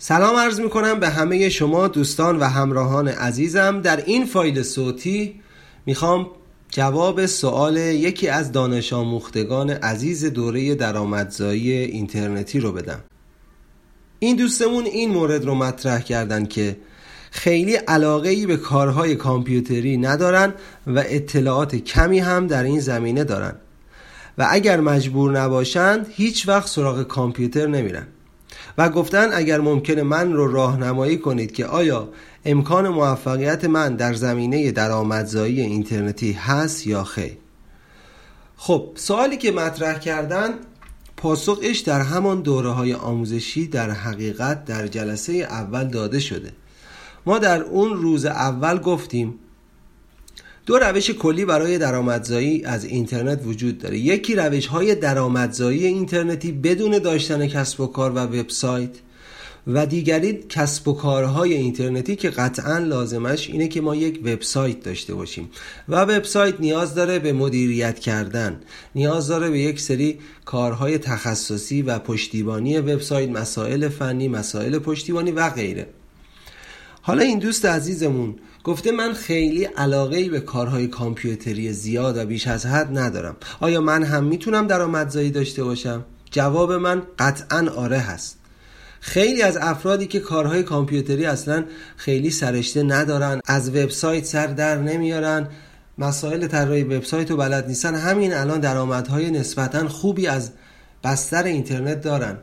سلام عرض میکنم به همه شما دوستان و همراهان عزیزم. در این فایل صوتی میخوام جواب سوال یکی از دانش آموختگان عزیز دوره درآمدزایی اینترنتی رو بدم. این دوستمون این مورد رو مطرح کردن که خیلی علاقه‌ای به کارهای کامپیوتری ندارن و اطلاعات کمی هم در این زمینه دارن و اگر مجبور نباشن هیچ وقت سراغ کامپیوتر نمیرن و گفتن اگر ممکنه من رو راهنمایی کنید که آیا امکان موفقیت من در زمینه درآمدزایی اینترنتی هست یا خیر. خب سوالی که مطرح کردن پاسخش در همان دوره‌های آموزشی در حقیقت در جلسه اول داده شده. ما در اون روز اول گفتیم دو روش کلی برای درآمدزایی از اینترنت وجود داره. یکی روش‌های درآمدزایی اینترنتی بدون داشتن کسب و کار و وبسایت و دیگری کسب و کارهای اینترنتی که قطعاً لازمش اینه که ما یک وبسایت داشته باشیم و وبسایت نیاز داره به مدیریت کردن، نیاز داره به یک سری کارهای تخصصی و پشتیبانی وبسایت، مسائل فنی، مسائل پشتیبانی و غیره. حالا این دوست عزیزمون گفته من خیلی علاقه‌ای به کارهای کامپیوتری زیاد و بیش از حد ندارم. آیا من هم میتونم درآمدزایی داشته باشم؟ جواب من قطعاً آره هست. خیلی از افرادی که کارهای کامپیوتری اصلاً خیلی سرشته ندارن، از وبسایت سر در نمیارن، مسائل طراحی وبسایت رو بلد نیستن، همین الان درآمدهای نسبتاً خوبی از بستر اینترنت دارن.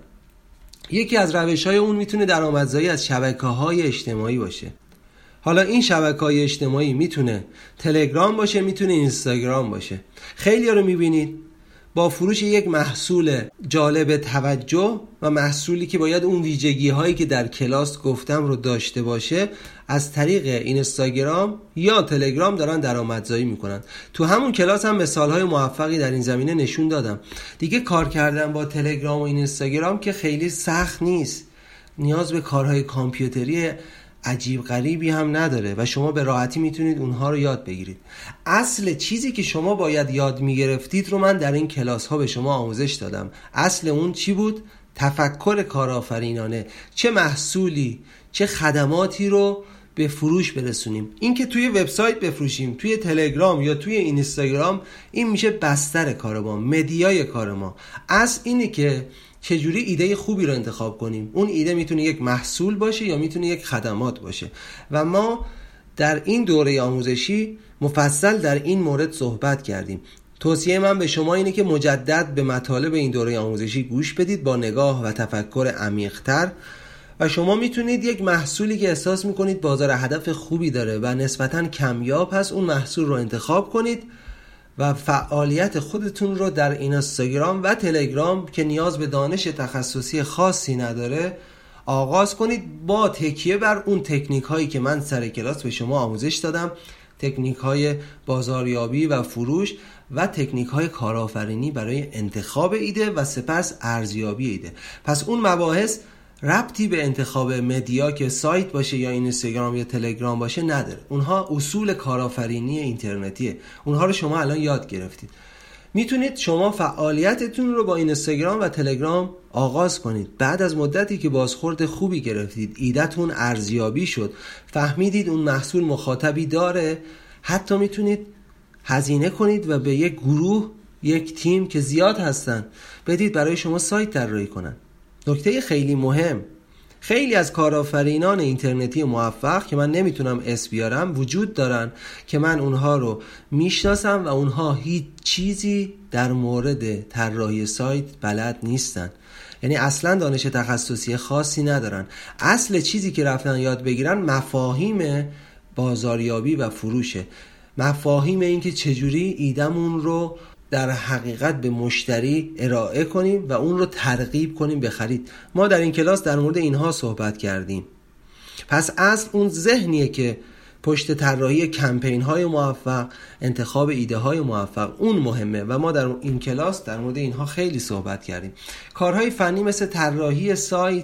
یکی از روش‌های اون میتونه درآمدزایی از شبکه‌های اجتماعی باشه. حالا این شبکه‌های اجتماعی میتونه تلگرام باشه، میتونه اینستاگرام باشه. خیلی‌ها رو میبینید با فروش یک محصول جالب توجه و محصولی که باید اون ویژگی‌هایی که در کلاس گفتم رو داشته باشه از طریق اینستاگرام یا تلگرام دارن درآمدزایی میکنن. تو همون کلاس هم مثال‌های موفقی در این زمینه نشون دادم. دیگه کار کردن با تلگرام و اینستاگرام که خیلی سخت نیست. نیاز به کارهای کامپیوتری عجیب غریبی هم نداره و شما به راحتی میتونید اونها رو یاد بگیرید. اصل چیزی که شما باید یاد میگرفتید رو من در این کلاس ها به شما آموزش دادم. اصل اون چی بود؟ تفکر کارآفرینانه. چه محصولی، چه خدماتی رو به فروش برسونیم. این که توی وبسایت بفروشیم، توی تلگرام یا توی اینستاگرام، این میشه بستر کار ما، مدیای کار ما. اصل اینه که چجوری ایده خوبی رو انتخاب کنیم. اون ایده میتونه یک محصول باشه یا میتونه یک خدمات باشه و ما در این دوره آموزشی مفصل در این مورد صحبت کردیم. توصیه من به شما اینه که مجدد به مطالب این دوره آموزشی گوش بدید با نگاه و تفکر عمیق‌تر و شما میتونید یک محصولی که احساس میکنید بازار هدف خوبی داره و نسبتاً کمیاب هست اون محصول رو انتخاب کنید و فعالیت خودتون رو در اینستاگرام و تلگرام که نیاز به دانش تخصصی خاصی نداره آغاز کنید با تکیه بر اون تکنیک هایی که من سر کلاس به شما آموزش دادم، تکنیک های بازاریابی و فروش و تکنیک های کارآفرینی برای انتخاب ایده و سپس ارزیابی ایده. پس اون مباحث ربطی به انتخاب مدیا که سایت باشه یا اینستاگرام یا تلگرام باشه نداره. اونها اصول کارآفرینی اینترنتیه. اونها رو شما الان یاد گرفتید. میتونید شما فعالیتتون رو با اینستاگرام و تلگرام آغاز کنید. بعد از مدتی که بازخورد خوبی گرفتید، ایده‌تون ارزیابی شد، فهمیدید اون محصول مخاطبی داره، حتی میتونید هزینه کنید و به یک گروه، یک تیم که زیاد هستن بدید برای شما سایت طراحی کنن. نکته خیلی مهم، خیلی از کارآفرینان اینترنتی موفق که من نمیتونم اسم بیارم وجود دارن که من اونها رو میشناسم و اونها هیچ چیزی در مورد طراحی سایت بلد نیستن. یعنی اصلا دانش تخصصی خاصی ندارن. اصل چیزی که رفتن یاد بگیرن مفاهیم بازاریابی و فروشه، مفاهیم این که چجوری ایدمون رو در حقیقت به مشتری ارائه کنیم و اون رو ترغیب کنیم به خرید. ما در این کلاس در مورد اینها صحبت کردیم. پس اصل اون ذهنیه که پشت طراحی کمپین های موفق، انتخاب ایده های موفق، اون مهمه و ما در این کلاس در مورد اینها خیلی صحبت کردیم. کارهای فنی مثل طراحی سایت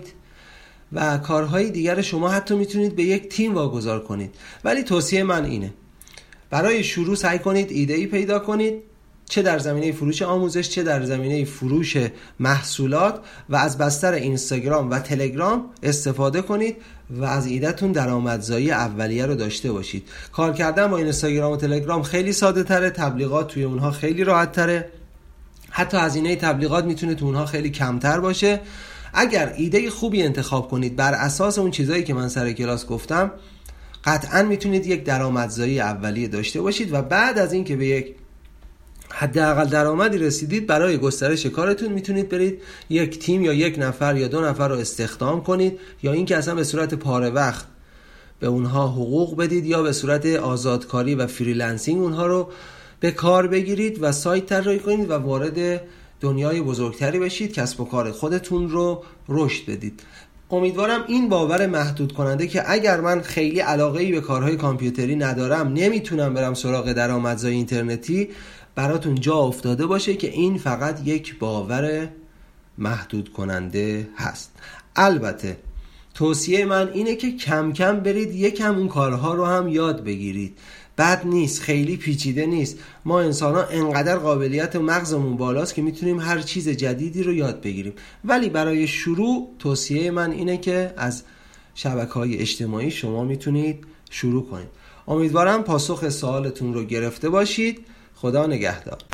و کارهای دیگر شما حتی میتونید به یک تیم واگذار کنید، ولی توصیه من اینه برای شروع سعی کنید ایده‌ای پیدا کنید چه در زمینه فروش آموزش، چه در زمینه فروش محصولات، و از بستر اینستاگرام و تلگرام استفاده کنید و از ایده‌تون درآمدزایی اولیه رو داشته باشید. کار کردن با اینستاگرام و تلگرام خیلی ساده تره، تبلیغات توی اونها خیلی راحت تره، حتی هزینه تبلیغات میتونه تو اونها خیلی کمتر باشه. اگر ایده خوبی انتخاب کنید بر اساس اون چیزایی که من سر کلاس گفتم، قطعاً میتونید یک درآمدزایی اولیه داشته باشید و بعد از این که به یک حداقل درآمدی رسیدید، برای گسترش کارتون میتونید برید یک تیم یا یک نفر یا 2 نفر رو استخدام کنید، یا اینکه اصلا به صورت پاره وقت به اونها حقوق بدید، یا به صورت آزادکاری و فریلنسینگ اونها رو به کار بگیرید و سایت طراحی کنید و وارد دنیای بزرگتری بشید، کسب و کار خودتون رو رشد بدید. امیدوارم این باور محدود کننده که اگر من خیلی علاقه‌ای به کارهای کامپیوتری ندارم، نمیتونم برم سراغ درآمدزایی اینترنتی، براتون جا افتاده باشه که این فقط یک باور محدود کننده هست. البته توصیه من اینه که کم کم برید یکم اون کارها رو هم یاد بگیرید. بد نیست، خیلی پیچیده نیست. ما انسان ها انقدر قابلیت مغزمون بالاست که میتونیم هر چیز جدیدی رو یاد بگیریم. ولی برای شروع توصیه من اینه که از شبکه‌های اجتماعی شما میتونید شروع کنید. امیدوارم پاسخ سوالتون رو گرفته باشید. خدا نگهدار.